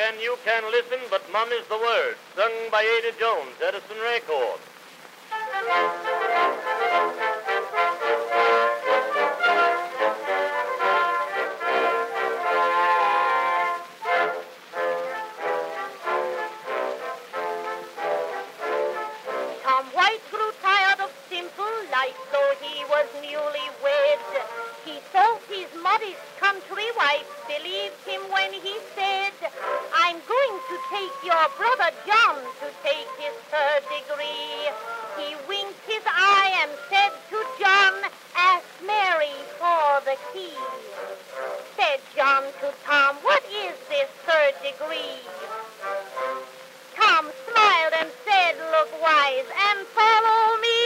and you can listen, but Mum is the word. Sung by Ada Jones, Edison Records. Tom White grew tired of simple life, though he was newly wed. He thought his modest country wife believed him when he said, I'm going to take your brother John to take his third degree. He winked his eye and said to John, ask Mary for the key. Said John to Tom, what is this third degree? Tom smiled and said, look wise and follow me.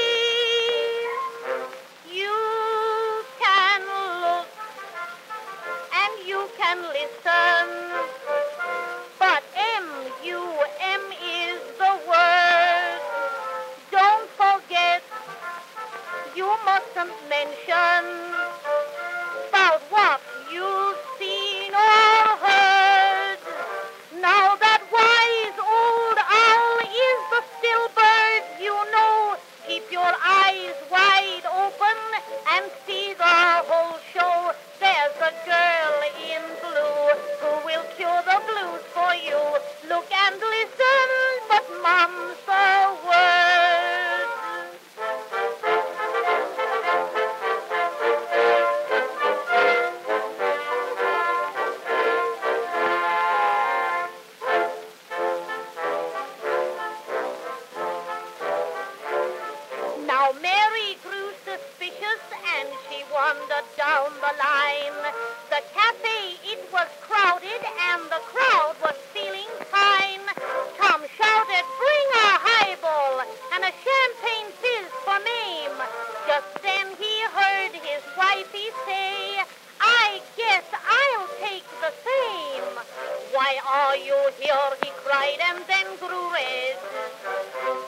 You can look and you can listen, but M-U-M is the word. Don't forget, you mustn't mention about what you've seen or heard. Now that wise old owl is the still bird, you know, keep your eyes wide open and see the whole show. There's a girl in blue who will cure the blues for you. Look and listen, but Mom's the word. Now Mary grew suspicious and she wandered down the line. The cafe, it was crowded and the crowd was feeling fine. Tom shouted, bring a highball and a champagne fizz for Mame. Just then he heard his wifey say, I guess I'll take the same. Why are you here, he cried, and then grew red.